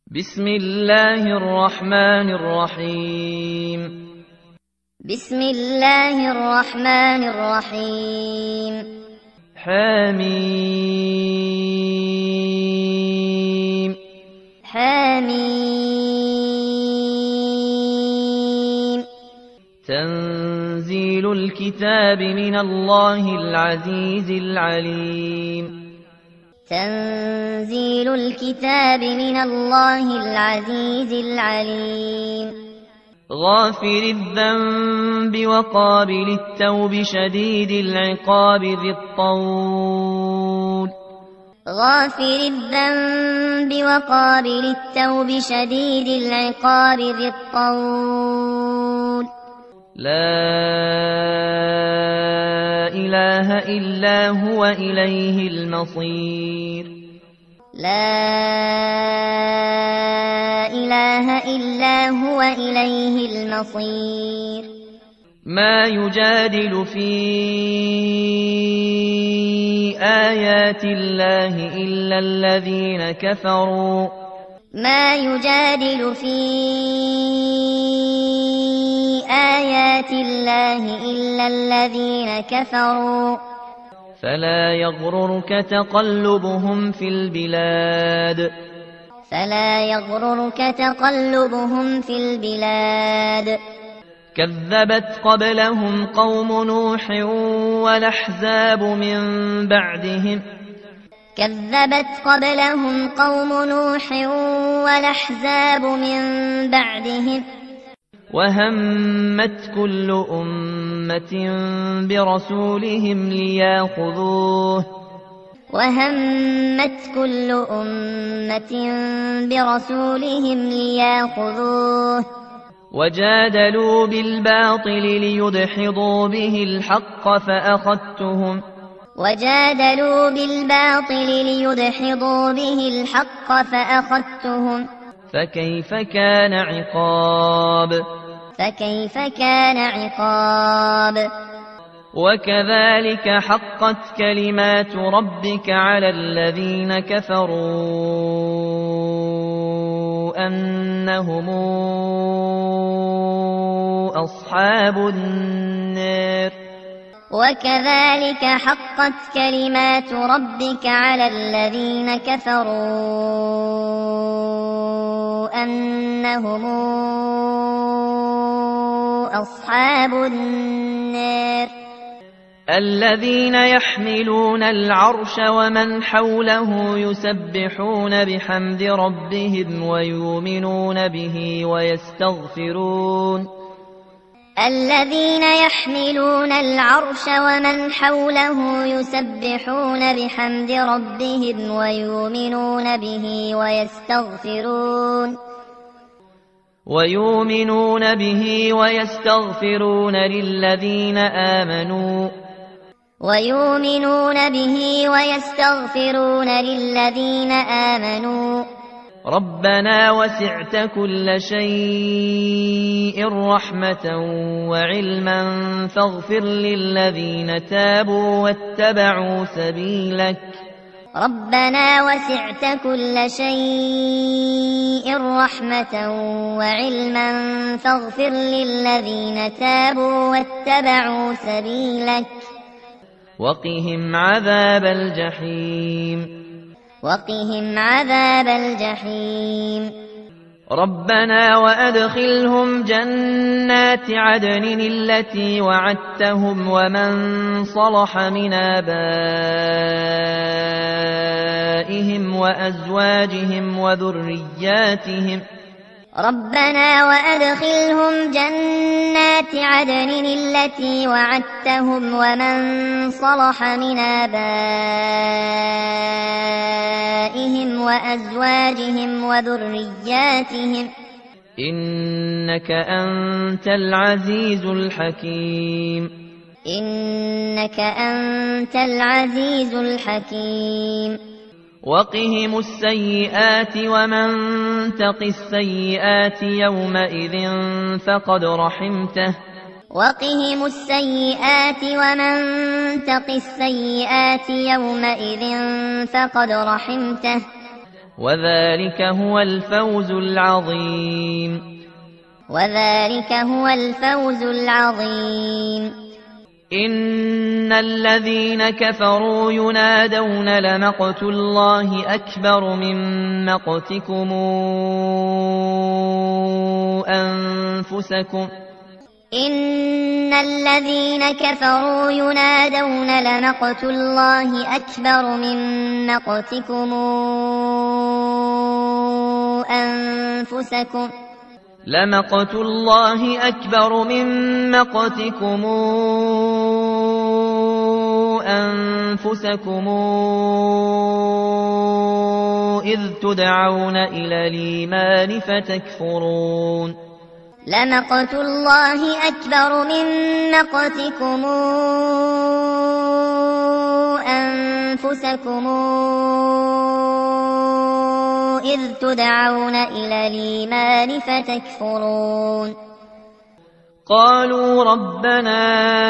بسم الله الرحمن الرحيم. بسم الله الرحمن الرحيم. حميم. حميم. تنزيل الكتاب من الله العزيز العليم. تنزيل الكتاب من الله العزيز العليم. غافر الذنب وقابل التوب شديد العقاب ذي الطول. غافر الذنب وقابل التوب شديد العقاب ذي الطول. لا إله إلا هو إليه المصير. لا إله إلا هو إليه المصير. ما يجادل في آيات الله إلا الذين كفروا. ما يجادل في آيات الله إلا الذين كفروا. فلا يغررك تقلبهم في البلاد. فلا يغررك تقلبهم في البلاد. كذبت قبلهم قوم نوح والأحزاب من بعدهم. كذبت قبلهم قوم نوح والأحزاب من بعدهم. وهمت كل أمة برسولهم ليأخذوه. وهمت كل أمة برسولهم ليأخذوه. وجادلوا بالباطل ليدحضوا به الحق فأخذتهم. وجادلوا بالباطل ليدحضوا به الحق فأخذتهم. فكيف كان عقاب. فكيف كان عقاب. وكذلك حقت كلمات ربك على الذين كفروا أنهم أصحاب النار. وكذلك حقت كلمات ربك على الذين كفروا أنهم أصحاب النار. الذين يحملون العرش ومن حوله يسبحون بحمد ربهم ويؤمنون به ويستغفرون. الذين يحملون العرش ومن حوله يسبحون بحمد ربهم ويؤمنون به ويستغفرون. ويؤمنون به ويستغفرون للذين آمنوا. ويؤمنون به ويستغفرون للذين آمنوا. ربنا وسعت كل شيء رحمة وعلما فاغفر للذين تابوا واتبعوا سبيلك. ربنا وسعت كل شيء رحمة وعلما فاغفر للذين تابوا واتبعوا سبيلك. وقهم عذاب الجحيم. وقهم عذاب الجحيم. ربنا وأدخلهم جنات عدن التي وعدتهم ومن صلح من آبائهم وأزواجهم وذرياتهم. ربنا وأدخلهم جنات عدن التي وعدتهم ومن صلح من آبائهم وأزواجهم وذرياتهم إنك أنت العزيز الحكيم. إنك أنت العزيز الحكيم. وقهم السيئات ومن تق السيئات يومئذ فقد رحمته. وقهم السيئات ومن تق السيئات يومئذ فقد رحمته. وذلك هو الفوز العظيم. وذلك هو الفوز العظيم. إن الذين كفروا ينادون لمقت الله أكبر من مقتكم أنفسكم. إن الذين كفروا ينادون لمقت الله أكبر من مقتكم أنفسكم. لمقت الله أكبر من مقتكم أنفسكم إذ تدعون إلى الإيمان فتكفرون. لمقت الله أكبر من مقتكم أنفسكم إذ تدعون إلى الإيمان فتكفرون. قالوا ربنا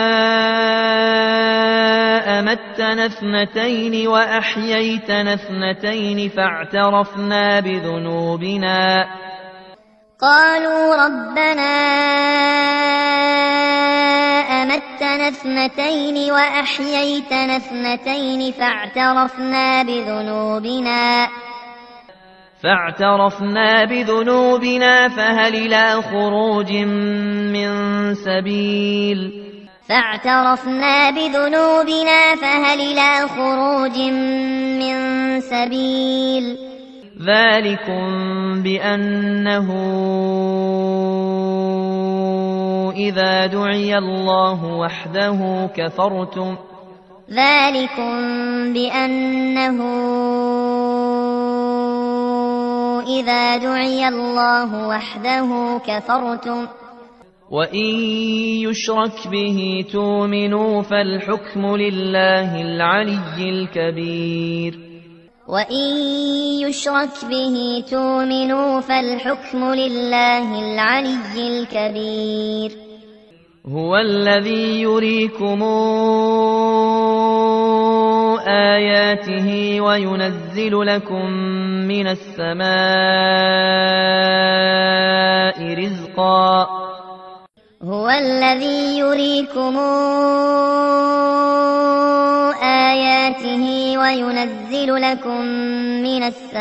أمتنا اثنتين وأحييتنا اثنتين فاعترفنا بذنوبنا. قالوا ربنا أمتنا اثنتين وأحييتنا اثنتين فاعترفنا بذنوبنا فهل إلى خروج من سبيل. فاعترفنا بذنوبنا فهل إلى خروج من سبيل. ذلكم بأنه إذا دعي الله وحده كفرتم. ذلكم بأنه إذا دعي الله وحده كفرتم. وإن يشرك به تؤمنوا فالحكم لله العلي الكبير. وإن يشرك به تؤمنوا فالحكم لله العلي الكبير. هو الذي يريكم آياته وينزل لكم من السماء رزقا. هو الذي يريكم آياته وينزل لكم من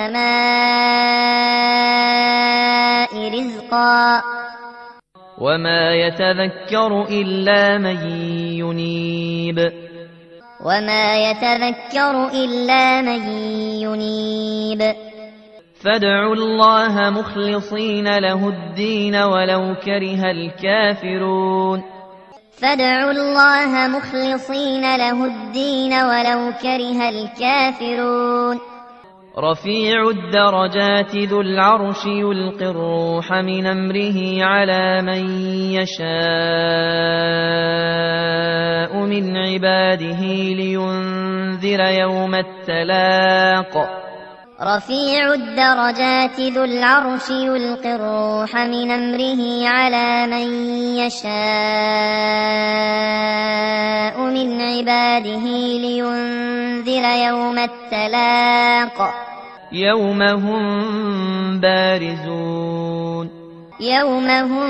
السماء رزقا. وما يتذكر إلا من ينيب. وما يتذكر إلا من ينيب. فادعوا الله مخلصين له الدين ولو كره الكافرون. فادعوا الله مخلصين له الدين ولو كره الكافرون. رفيع الدرجات ذو العرش يلقي الروح من أمره على من يشاء من عباده لينذر يوم التلاق. رفيع الدرجات ذو العرش يلقي الروح من أمره على من يشاء من عباده لينذر يوم التلاق. يوم هم بارزون. يوم هم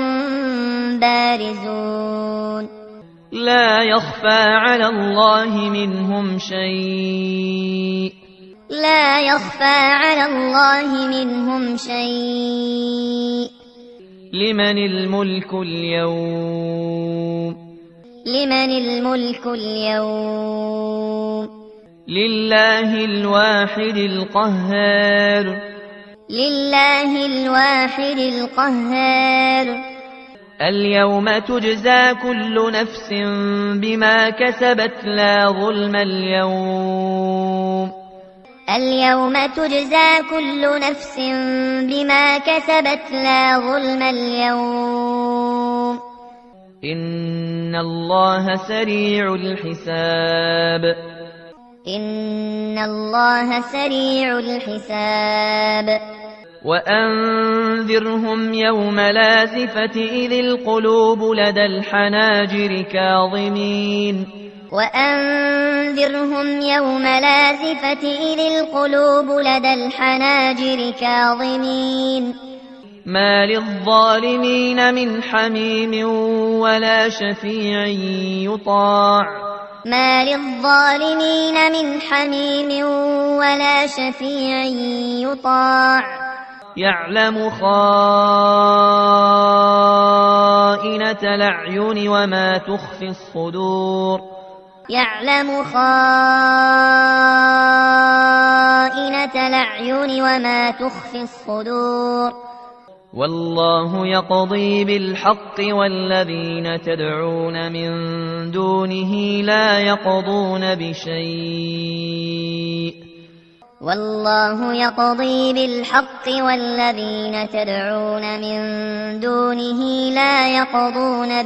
بارزون. لا يخفى على الله منهم شيء. لا يخفى على الله منهم شيء. لمن الملك اليوم. لمن الملك اليوم. لله الواحد القهار. لله الواحد القهار. اليوم تجزى كل نفس بما كسبت لا ظلم اليوم. اليوم تجزى كل نفس بما كسبت لا ظلم اليوم. إن الله سريع الحساب. إن الله سريع الحساب. وأنذرهم يوم لازفة إذ القلوب لدى الحناجر كاظمين. وأنذرهم يوم لازفة إذ القلوب لدى الحناجر كاظمين ما للظالمين من حميم ولا شفيع يطاع ما للظالمين من حميم ولا شفيع يطاع يعلم خائنة الأعين وما تخفي الصدور يعلم خائنة الأعين وما تخفي الصدور والله يقضي بالحق والذين تدعون من دونه لا يقضون بشيء والله يقضي بالحق والذين تدعون من دونه لا يقضون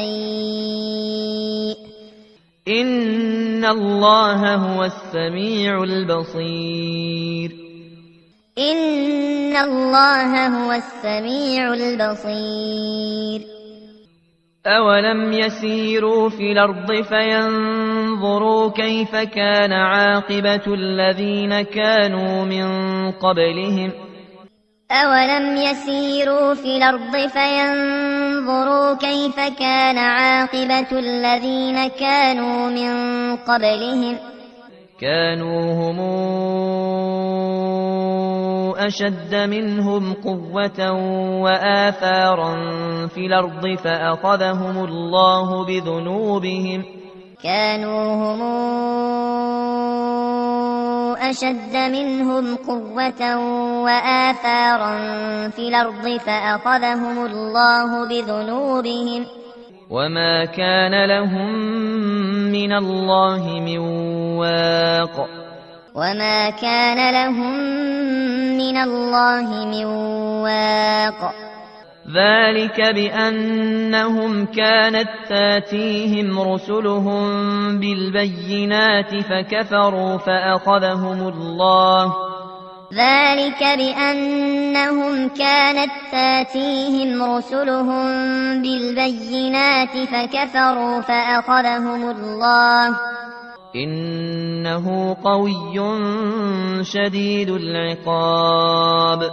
بشيء إن الله هو السميع البصير إن الله هو السميع البصير أولم يسيروا في الأرض فينظروا كيف كان عاقبة الذين كانوا من قبلهم أولم يسيروا في الأرض فينظروا كيف كان عاقبة الذين كانوا من قبلهم كانوا هم أشد منهم قوة وآثارا في الأرض فأخذهم الله بذنوبهم كانوا هم أشد منهم قوة وآثارا في الأرض فأخذهم الله بذنوبهم وما كان لهم من الله من واق وما كان لهم من الله من واق ذلك بأنهم كانت تاتيهم رسلهم بالبينات فكفروا فأخذهم الله ذلك بأنهم كانت تاتيهم رسلهم بالبينات فكفروا فأخذهم الله إنه قوي شديد العقاب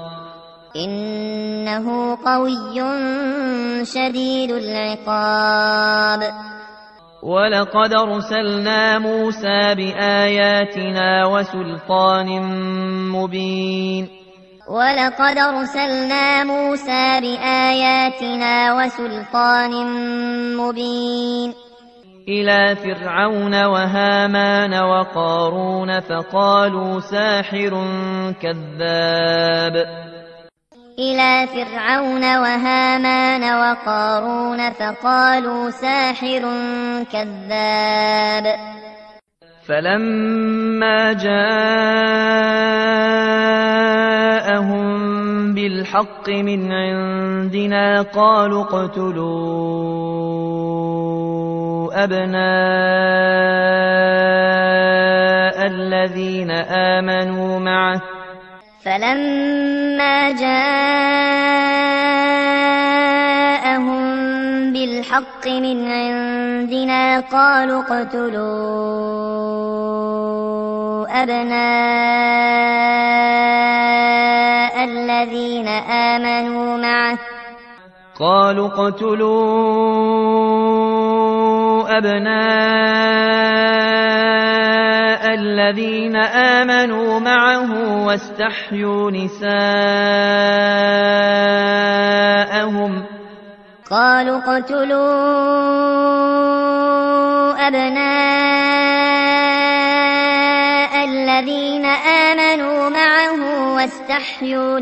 إنه قوي شديد العقاب ولقد أرسلنا موسى بآياتنا وسلطان مبين ولقد أرسلنا موسى بآياتنا وسلطان مبين إلى فرعون وهامان وقارون فقالوا ساحر كذاب إلى فرعون وهامان وقارون فقالوا ساحر كذاب فلما جاءهم بالحق من عندنا قالوا اقتلوا أبناء الذين آمنوا معه فلما جاءهم بالحق من عندنا قالوا اقتلوا أبناء الذين آمنوا معه قالوا اقتلوا أبناء الذين آمنوا معه واستحيوا نساءهم قالوا اقتلوا أبناء الذين آمنوا معه واستحيوا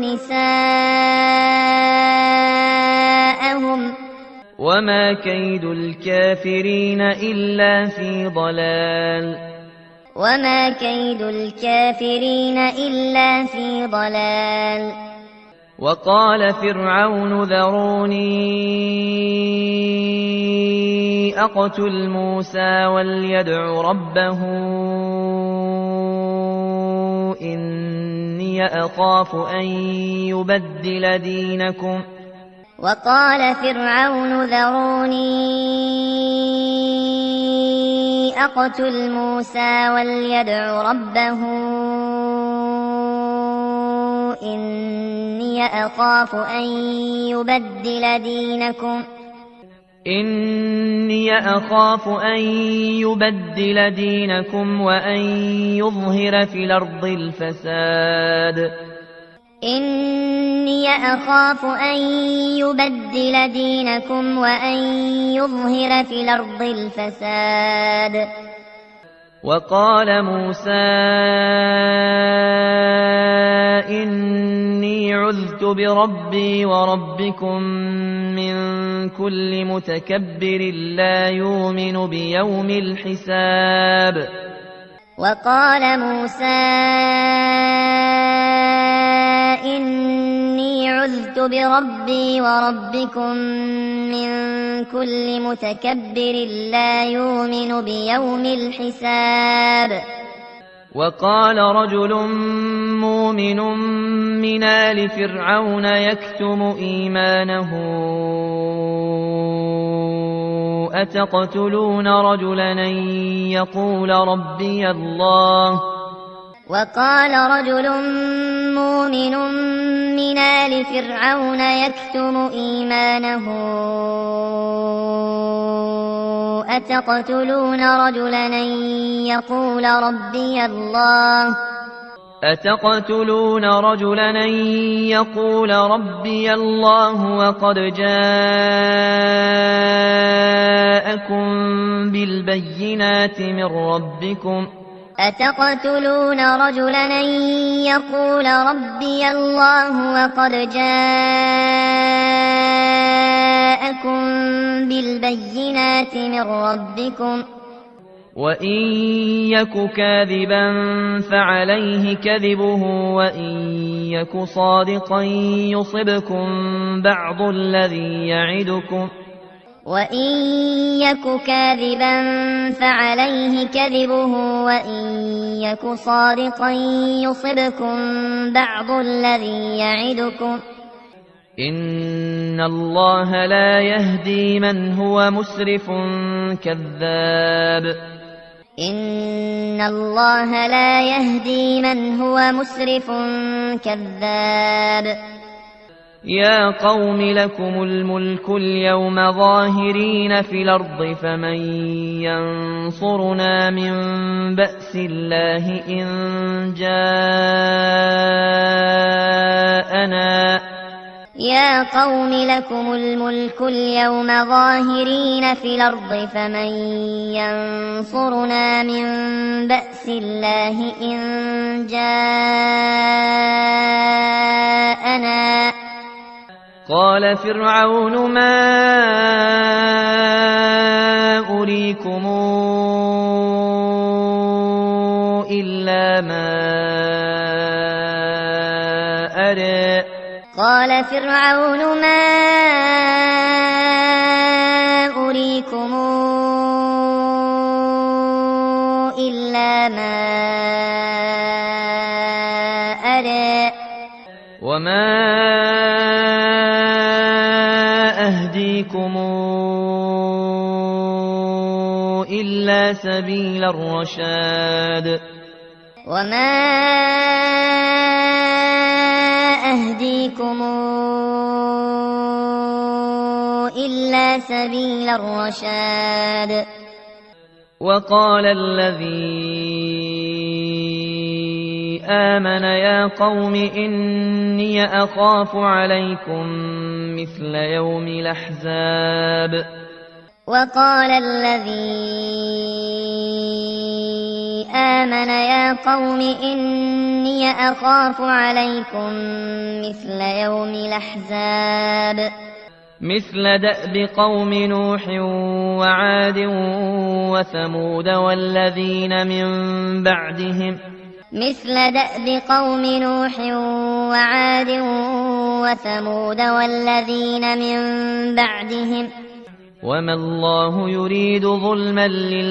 نساءهم وما كيد الكافرين إلا في ضلال وما كيد الكافرين إلا في ضلال وقال فرعون ذروني أقتل موسى وليدع ربه إني أخاف أن يبدل دينكم وقال فرعون ذروني أقتل موسى وليدع ربه إني أخاف أن يبدل دينكم وأن يظهر في الأرض الفساد وقال موسى إني عذت بربي وربكم من كل متكبر لا يؤمن بيوم الحساب وقال موسى إني عذت بربي وربكم من كل متكبر لا يؤمن بيوم الحساب وقال رجل مؤمن من آل فرعون يكتم إيمانه أتقتلون رجلا أن يقول ربي الله وقال رجل مؤمن من آل فرعون يكتم إيمانه أتقتلون رجلا أن يقول ربي الله وقد جاءكم بالبينات من ربكم وإن يك كاذبا فعليه كذبه وإن يك صادقا يصبكم بعض الذي يعدكم إن الله لا يهدي من هو مسرف كذاب يا قوم لكم الملك اليوم ظاهرين في الأرض فمن ينصرنا من بأس الله إن جاءنا قال فرعون ما أريكم إلا ما أرى وما أهديكم إلا سبيل الرشاد وقال الذي آمن يا قوم إني أخاف عليكم مثل يوم الأحزاب مثل دأب قوم نوح وعاد وثمود والذين من بعدهم وما الله يريد ظلما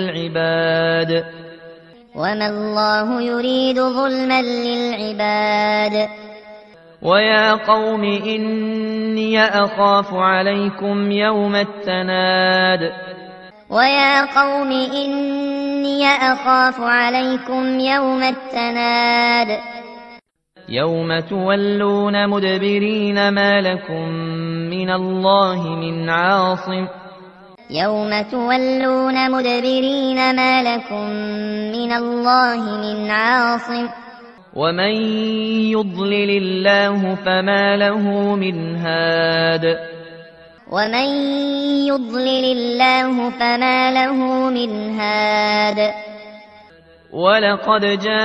للعباد ويا قوم إني أخاف عليكم يوم التناد إني أخاف عليكم يوم التناد يوم تولون مدبرين ما لكم من الله من عاصم يوم تولون مدبرين ما لكم من الله من عاصم ومن يضلل الله فما له من هاد ومن يضلل الله فما له من هاد ولقد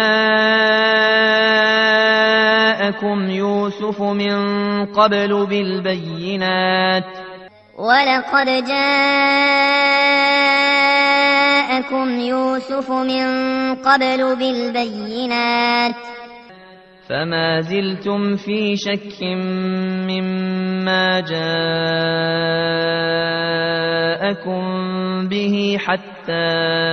جاءكم يوسف من قبل بالبينات ولقد جاءكم يوسف من قبل بالبينات فما زلتم في شك مما جاءكم به حتى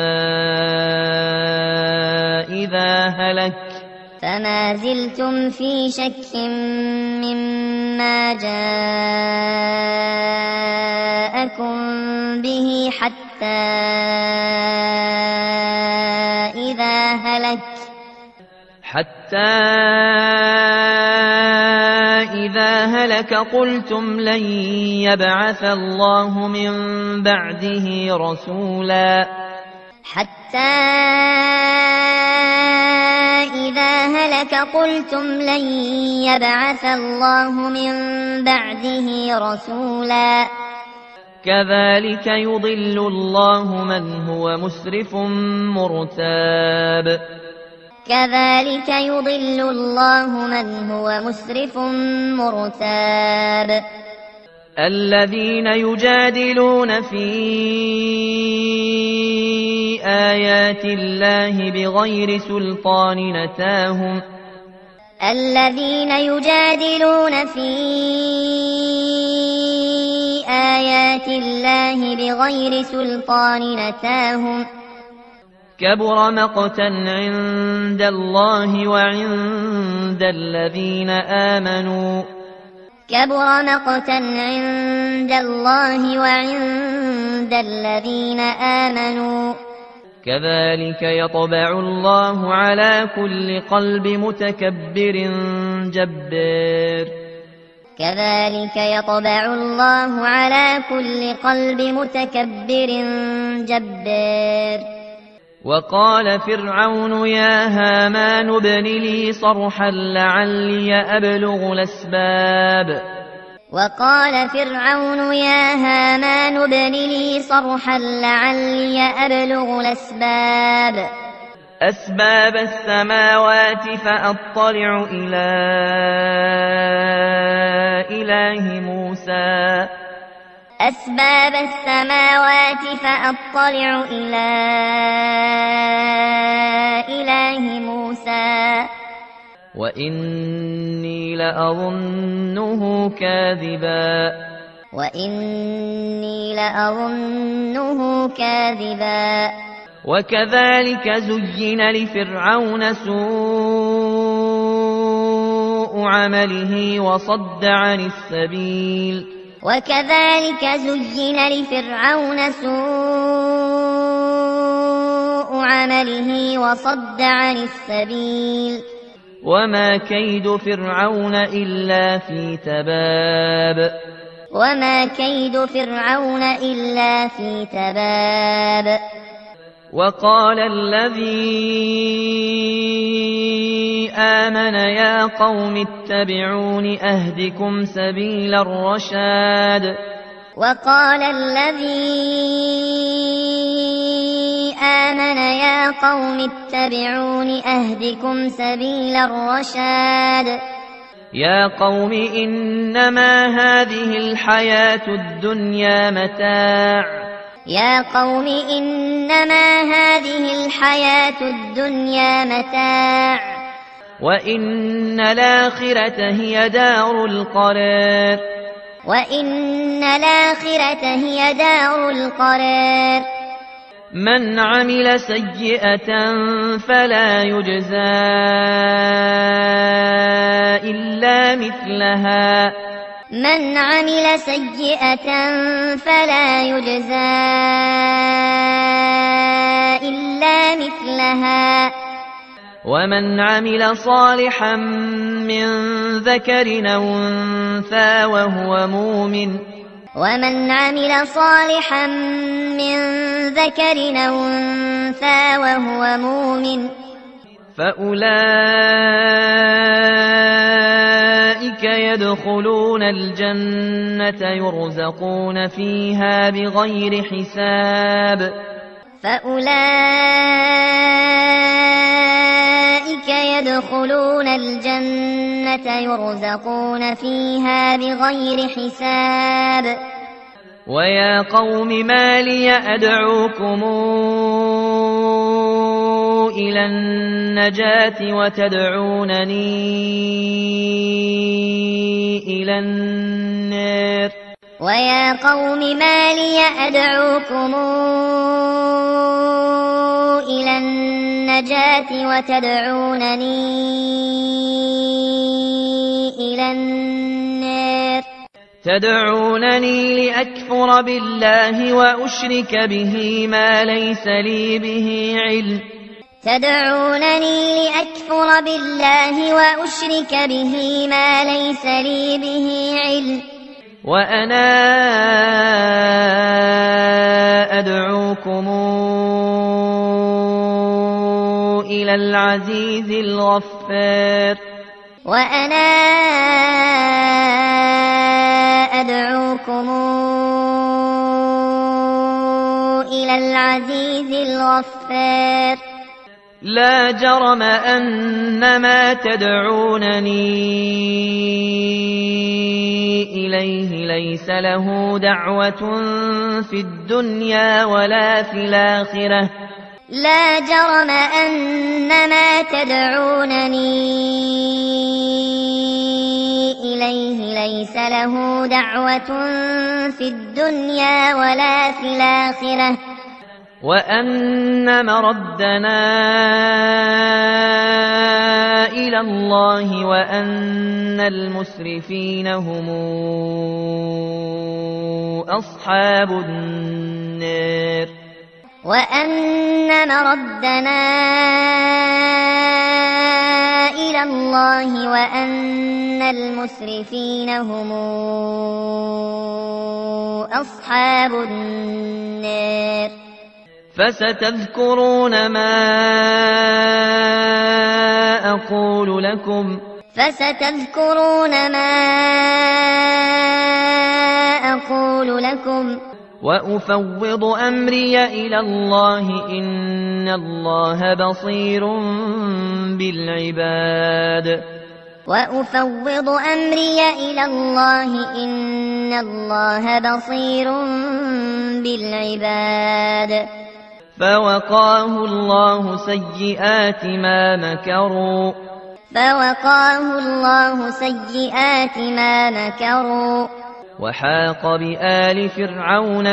فما زلتم في شك مما جاءكم به حتى إذا هلك قلتم لن يبعث الله من بعده رسولا حتى إذا هلك قلتم لن يبعث الله من بعده رسولا كذلك يضل الله من هو مسرف مرتاب كذلك يضل الله من هو مسرف مرتاب الذين يجادلون في آيات الله بغير سلطان أتاهم الذين يجادلون في آيات الله بغير سلطان أتاهم كبر مقتا عند الله وعند الذين آمنوا كبر مقتا عند الله وعند الذين آمنوا كذلك يطبع الله على كل قلب متكبر جبار كذلك يطبع الله على كل قلب متكبر جبار وقال فرعون يا هامان ابن لي صرحا لعلي أبلغ الأسباب وقال فرعون يا هامان ابن لي صرحا لعلي أبلغ الأسباب أسباب السماوات فأطلع إلى إله موسى أسباب السماوات فأطلع إلى إله موسى وإني لأظنه كاذبا كاذبا وكذلك زين لفرعون سوء عمله وصد عن السبيل وكذلك زين لفرعون سوء عمله وصد عن السبيل وما كيد فرعون إلا في تباب وقال الذي آمن يا قوم اتبعون أهدكم سبيل الرشاد وقال الذي آمن يا قوم اتبعون أهدكم سبيل الرشاد يا قوم إنما هذه الحياة الدنيا متاع يا قوم إنما هذه الحياة الدنيا متاع وإن الآخرة هي دار القرار من عمل سيئة فلا يجزى إلا مثلها من عمل سيئة فلا يجزى إلا مثلها ومن عمل صالحا من ذكر أو أنثى وهو مؤمن فأولئك يدخلون الجنة يرزقون فيها بغير حساب ويا قوم ما لي أدعوكم إلى النجاة وتدعونني إلى النار تدعونني لأكفر بالله وأشرك به ما ليس لي به علم وأنا أدعوكم إلى العزيز الغفار لا جرم أن ما تدعونني إليه ليس له دعوة في الدنيا ولا في الآخرة وأن مردنا إلى الله وأن المسرفين هم أصحاب النار فستذكرون ما أقول لكم وأفوض أمري إلى الله إن الله بصير بالعباد فوقاه الله سيئات ما مكروا وحاق بآل فرعون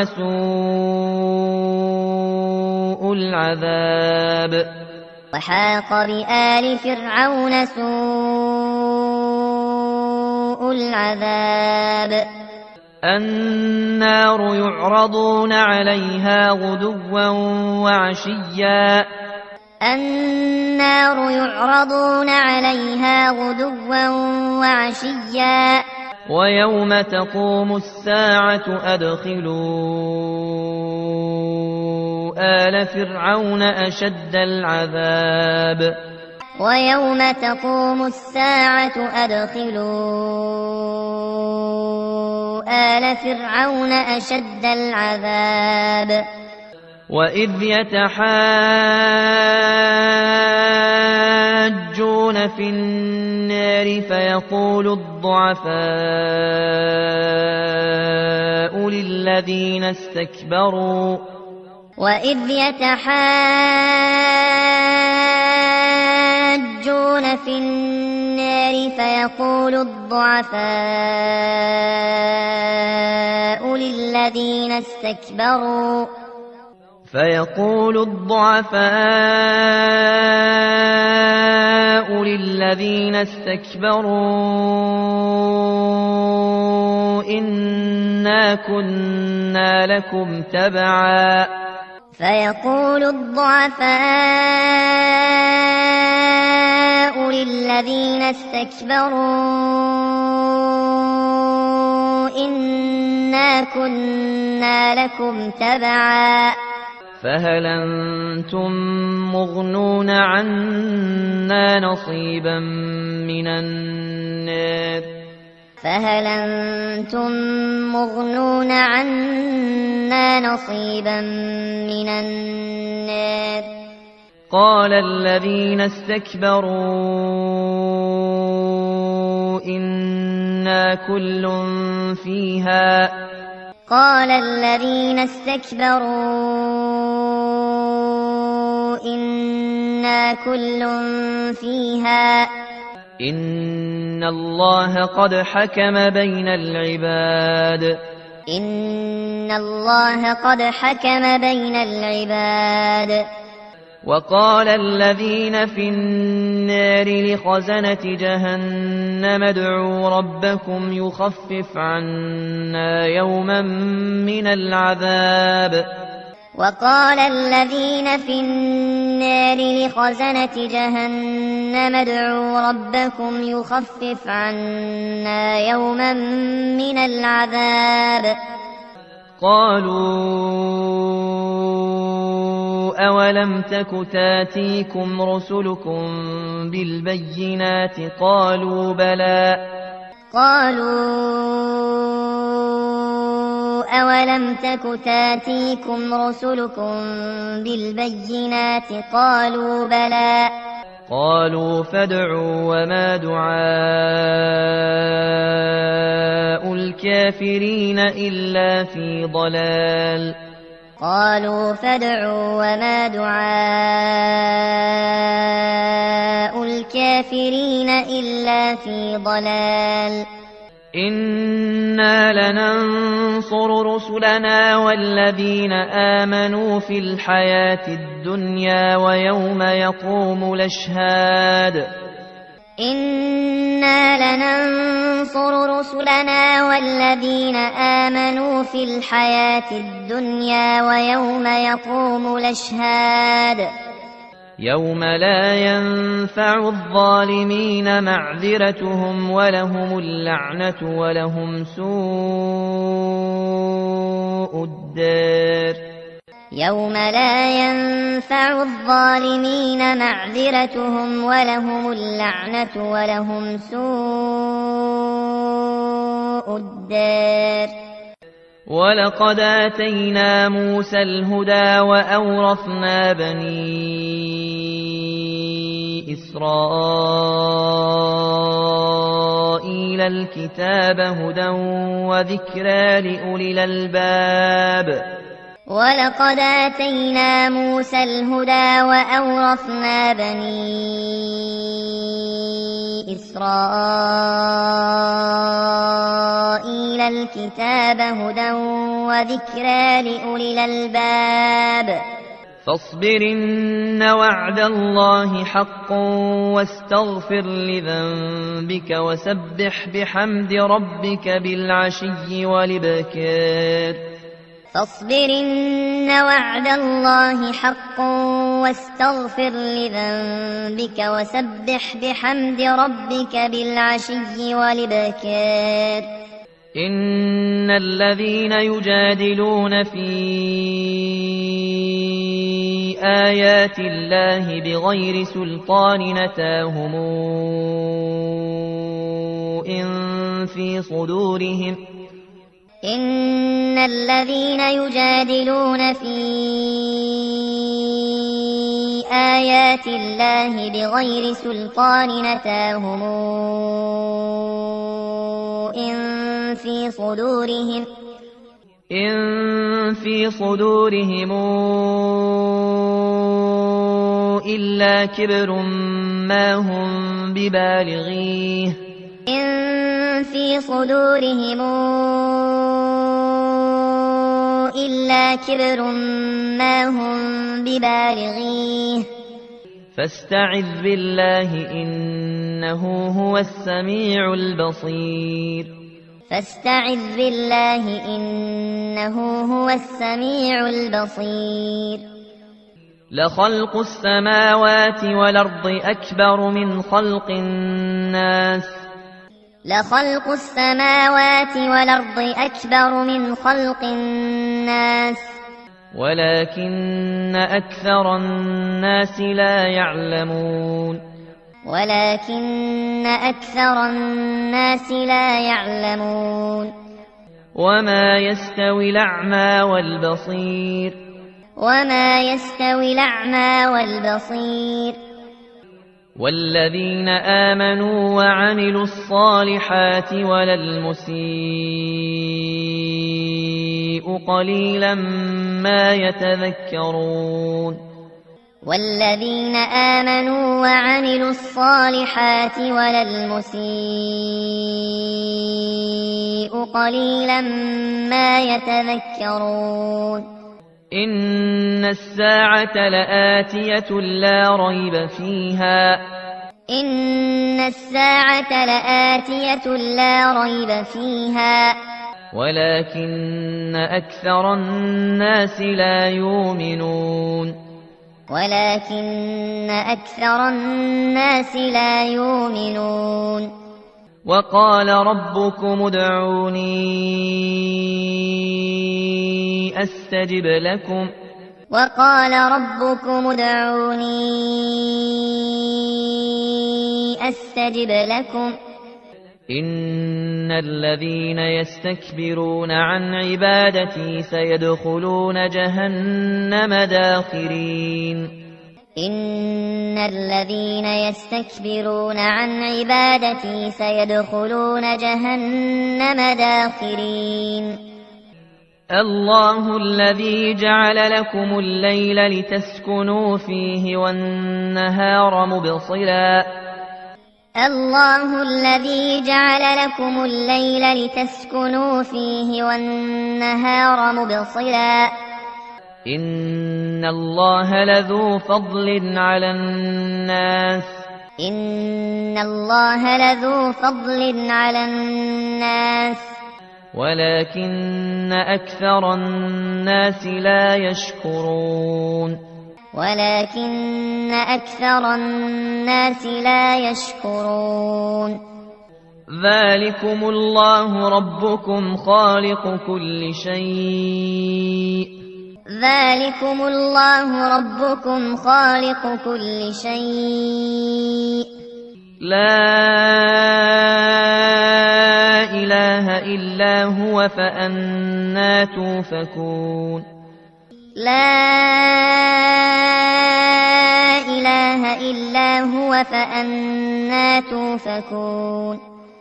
سوء العذاب النار يعرضون عليها غدوا وعشيا ويوم تقوم الساعة أدخلوا آل فرعون أشد العذاب وإذ يتحاجون في النار فيقول الضعفاء للذين استكبروا فيقول الضعفاء للذين استكبروا إنا كنا لكم تبعا فيقول الضعفاء للذين استكبروا إنا كنا لكم تبعا فهل أنتم مغنون عنا نصيبا من النار فهل أنتم مغنون عنا نصيبا من النار قال الذين استكبروا إنا كل فيها قال الذين استكبروا إنا كل فيها إن الله قد حكم بين العباد إن الله قد حكم بين العباد وقال الذين في النار لخزنة جهنم ادعوا ربكم يخفف عنا يوما من العذاب وقال الذين في النار لخزنة جهنم ادعوا ربكم يخفف عنا يوما من العذاب قالوا أولم تك تاتيكم رسلكم بالبينات قالوا بلى أولم تك تاتيكم رسلكم بالبينات قالوا بلى قالوا فادعوا وما دعاء الكافرين إلا في ضلال قالوا فادعوا وما دعاء الكافرين إلا في ضلال إنا لننصر رسلنا والذين آمنوا في الحياة الدنيا ويوم يقوم الأشهاد إنا لننصر رسلنا والذين آمنوا في الحياة الدنيا ويوم يقوم الأشهاد يوم لا ينفع الظالمين معذرتهم ولهم اللعنة ولهم سوء الدار يوم لا ينفع الظالمين معذرتهم ولهم اللعنة ولهم سوء الدار ولقد آتينا موسى الهدى وأورثنا بني إسرائيل الكتاب هدى وذكرى لأولي الألباب ولقد آتينا موسى الهدى وأورثنا بني إسرائيل الكتاب هدى وذكرى لأولي الألباب فاصبر إن وعد الله حق واستغفر لذنبك وسبح بحمد ربك بالعشي والإبكار فاصبر إن وعد الله حق واستغفر لذنبك وسبح بحمد ربك بالعشي والإبكار إن الذين يجادلون في آيات الله بغير سلطان نتاهم إن الذين يجادلون في آيات الله بغير سلطان نتاهم إن في صدورهم إلا كبر ما هم ببالغيه إن في صدورهم إلا كبر ما هم ببالغيه فاستعذ بالله إنه هو السميع البصير فاستعذ بالله إنه هو السميع البصير لخلق السماوات والأرض أكبر من خلق الناس لخلق السماوات والأرض أكبر من خلق الناس ولكن أكثر الناس لا يعلمون ولكن أكثر الناس لا يعلمون وما يستوي الأعمى والبصير وما يستوي الأعمى والبصير والذين آمنوا وعملوا الصالحات ولا المسيء قليلا ما يتذكرون والذين آمنوا وعملوا الصالحات ولا المسيء قليلا ما يتذكرون إن الساعة لآتية لا ريب فيها إن الساعة لآتية لا ريب فيها ولكن أكثر الناس لا يؤمنون ولكن أكثر الناس لا يؤمنون وقال ربكم ادعوني أستجب لكم وقال ربكم ادعوني أستجب لكم إن الذين يستكبرون عن عبادتي سيدخلون جهنم داخرين إن الذين يستكبرون عن عبادتي سيدخلون جهنم داخرين الله الذي جعل لكم الليل لتسكنوا فيه والنهار مبصرا الله الذي جعل لكم الليل لتسكنوا فيه والنهار مبصرا إن الله لذو فضل على الناس إن الله لذو فضل على الناس ولكن أكثر الناس لا يشكرون ولكن أكثر الناس لا يشكرون ذلكم الله ربكم خالق كل شيء ذلكم الله ربكم خالق كل شيء لا إله إلا هو فأنى توفكون لا إله إلا هو فأنى توفكون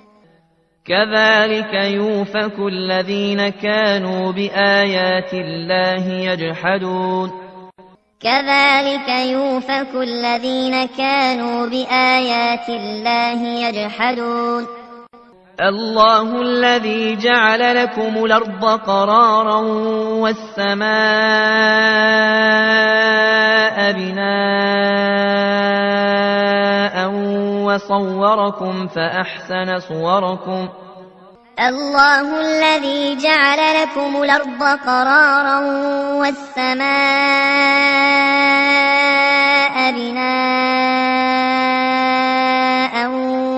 كذلك يؤفك الذين كانوا بآيات الله يجحدون كذلك يؤفك الذين كانوا بآيات الله يجحدون الله الذي جعل لكم الأرض قرارا والسماء بناء وصوركم فأحسن صوركم الله الذي جعل لكم الأرض قرارا والسماء بناء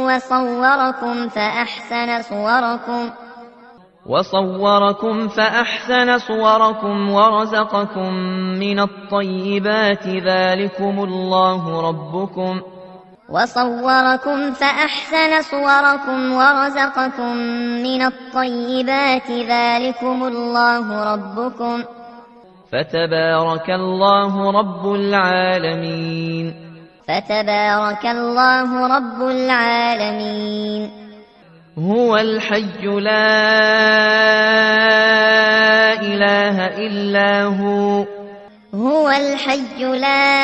وصوركم فأحسن صوركم ورزقكم من الطيبات ذلكم الله ربكم وصوركم فأحسن صوركم ورزقكم من الطيبات ذلكم الله ربكم فتبارك الله رب العالمين فتبارك الله رب العالمين هو الحي لا إله إلا هو هو الحي لا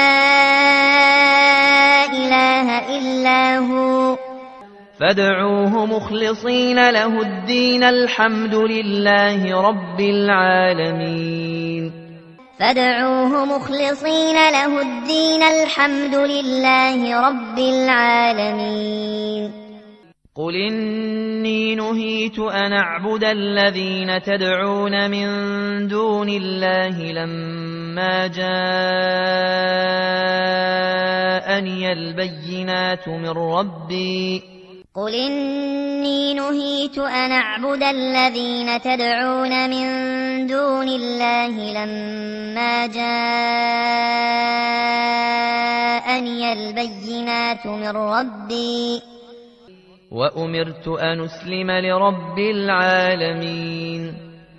إله إلا هو فادعوه مخلصين له الدين الحمد لله رب العالمين فادعوه مخلصين له الدين الحمد لله رب العالمين قل إني نهيت أن أعبد الذين تدعون من دون الله لما جاءني البينات من ربي قل إني نهيت أن أعبد الذين تدعون من دون الله لما جاءني البينات من ربي وأمرت أن أسلم لرب العالمين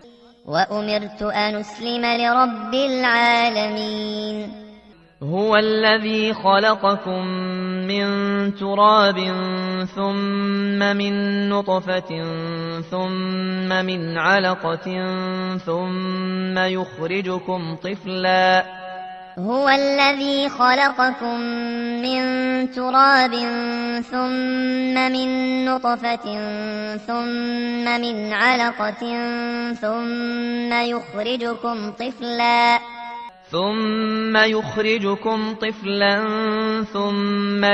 هو الذي خلقكم من تراب ثم من نطفة ثم من علقة ثم يخرجكم طفلا هو الذي خلقكم من تراب ثم من نطفة ثم من علقة ثم يخرجكم طفلا ثم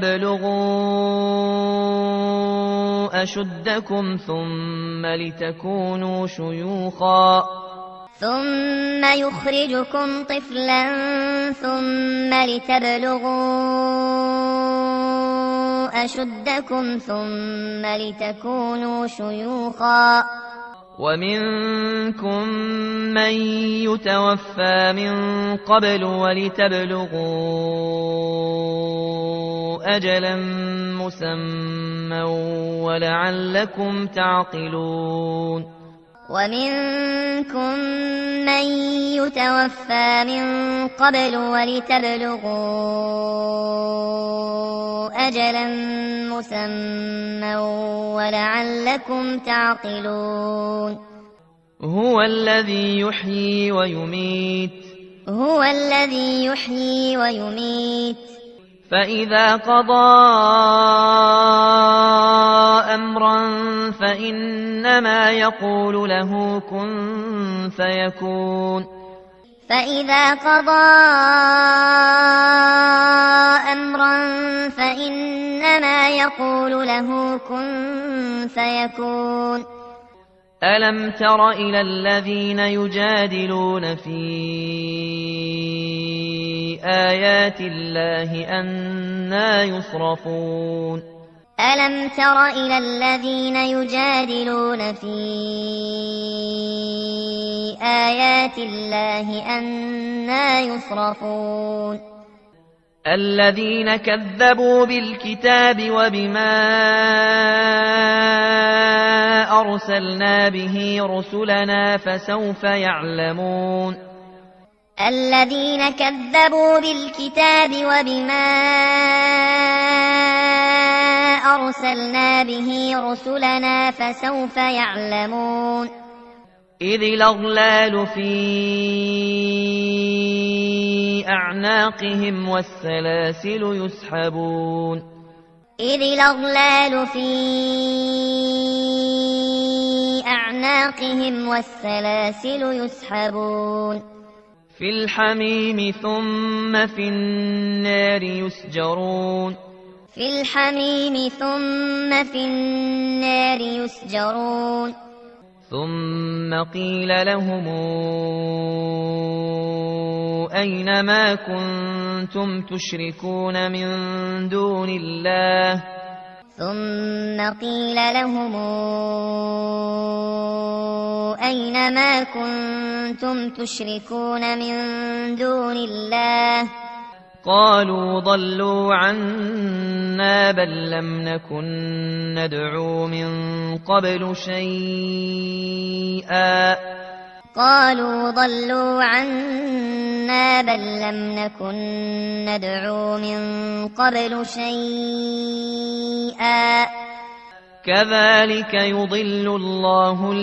لتبلغوا أشدكم ثم لتكونوا شيوخا ومنكم من يتوفى من قبل ولتبلغوا أجلا مسمى ولعلكم تعقلون ومنكم من يتوفى من قبل ولتبلغوا أجلا مسمى ولعلكم تعقلون هو الذي يحيي ويميت فإذا قضى أمرا فإنما يقول له كن فيكون ألم تر إلى الذين يجادلون في آيات الله أنى يصرفون ألم تر إلى الذين يجادلون في آيات الله أنى يصرفون الذين كذبوا بالكتاب وبما أرسلنا به رسلنا فسوف يعلمون الذين كذبوا بالكتاب وبما أرسلنا به رسلنا فسوف يعلمون إذ الأغلال في أعناقهم والسلاسل يسحبون في الحميم ثم في النار يسجرون ثم قيل لهم أين ما كنتم تشركون من دون الله قالوا ضلوا عنا بل لم نكن ندعو من قبل شيئا كذلك يضل الله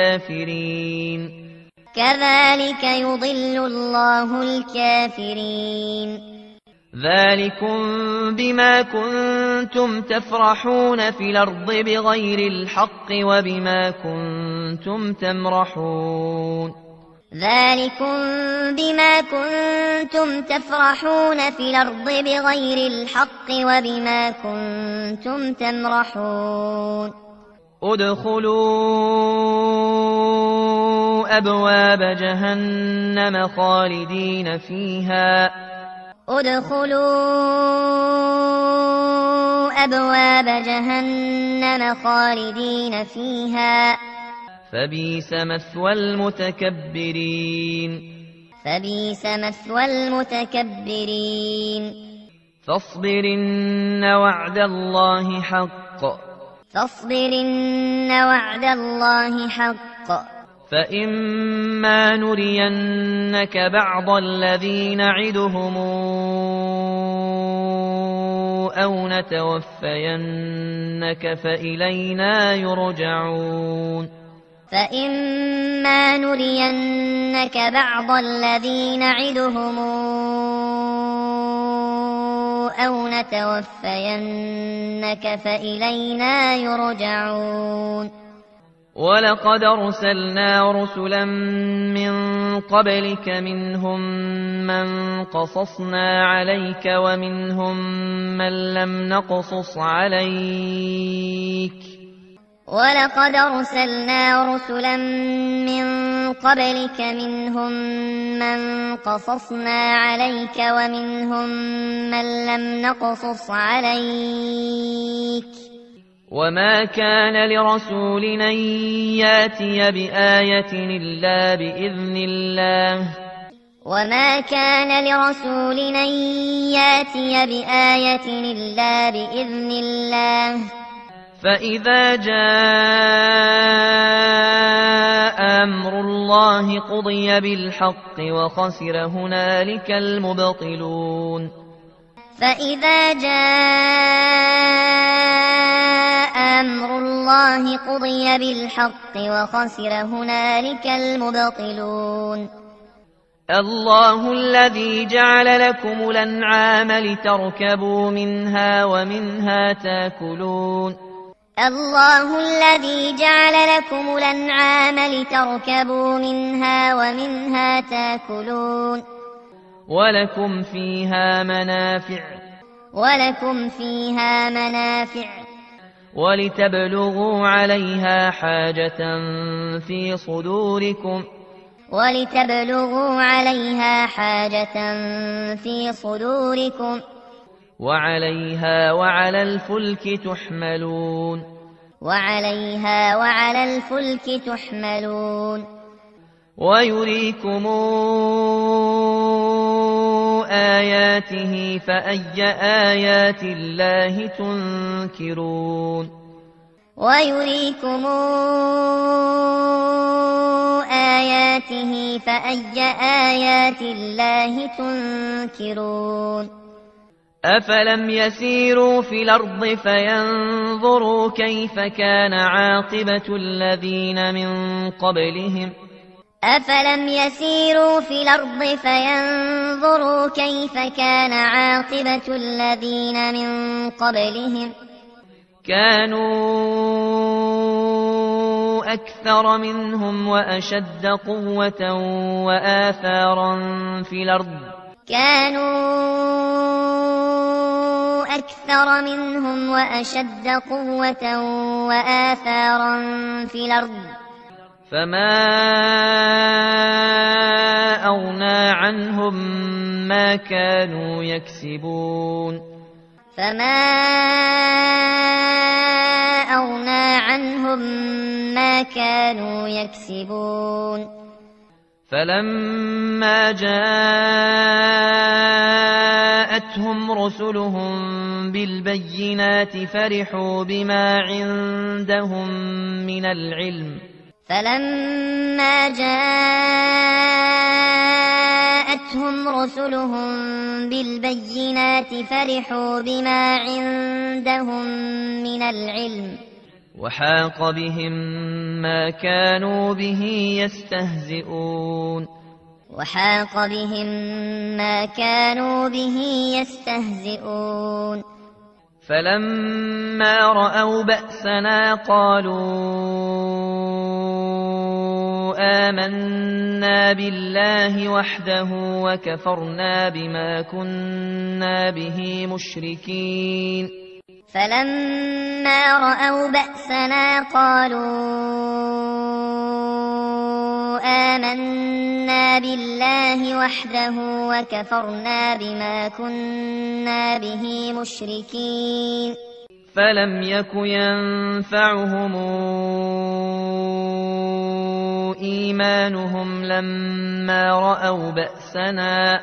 الكافرين ذلكم بما كنتم تفرحون في الأرض بغير الحق وبما كنتم تمرحون ذلكم بما كنتم تفرحون في الأرض بغير الحق وبما كنتم تمرحون ادخلوا أبواب جهنم خالدين فيها ادخلوا أبواب جهنم خالدين فيها فبئس مثوى المتكبرين فبئس مثوى المتكبرين فاصبر إن وعد الله حق فاصبر إن وعد الله حق فإما نرينك بعض الذي نعدهم أو نتوفينك فإلينا يرجعون فإما نرينك بعض الذي نعدهم أو نتوفينك فإلينا يرجعون ولقد أرسلنا رسلا من قبلك منهم من قصصنا عليك ومنهم من لم نقصص عليك ولقد أرسلنا رسلا من قبلك منهم من قصصنا عليك ومنهم من لم نقصص عليك وما كان لرسول أن ياتي بآية إلا بإذن الله وما كان لرسول أن ياتي بآية إلا بإذن الله فإذا جاء أمر الله قضي بالحق وخسر هنالك المبطلون فإذا جاء أمر الله قضي بالحق وخسر هنالك المبطلون الله الذي جعل لكم الأنعام لتركبوا منها ومنها تاكلون الله الذي جعل لكم الأنعام لتركبوا منها ومنها تاكلون ولكم فيها منافع ولتبلغوا عليها حاجة في صدوركم وعليها وعلى الفلك تحملون ويريكم آياته فأي آيات الله تنكرون ويريكم آياته فأي آيات الله تنكرون أفلم يسيروا في الأرض فينظروا كيف كان عاقبة الذين من قبلهم أفلم يسيروا في الأرض فينظروا كيف كان عاقبة الذين من قبلهم كانوا أكثر منهم وأشد قوة وآثارا في الأرض فما أغنى عنهم ما كانوا يكسبون فلما جاءتهم رسلهم بالبينات فرحوا بما عندهم من العلم وحاق بهم ما كانوا به يستهزئون فلما رأوا بأسنا قالوا آمنا بالله وحده وكفرنا بما كنا به مشركين فلما رأوا بأسنا قالوا آمنا بالله وحده وكفرنا بما كنا به مشركين فلم يك ينفعهم إيمانهم لما رأوا بأسنا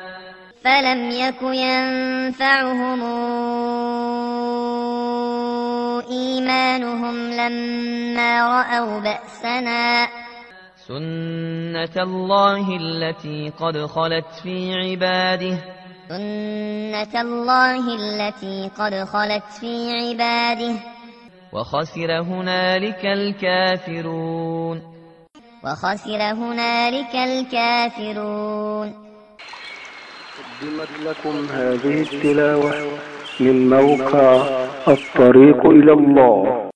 سنة الله التي قد خلت في عباده وخسر هنالك الكافرون. قدمت لكم هذه التلاوة من موقع الطريق إلى الله.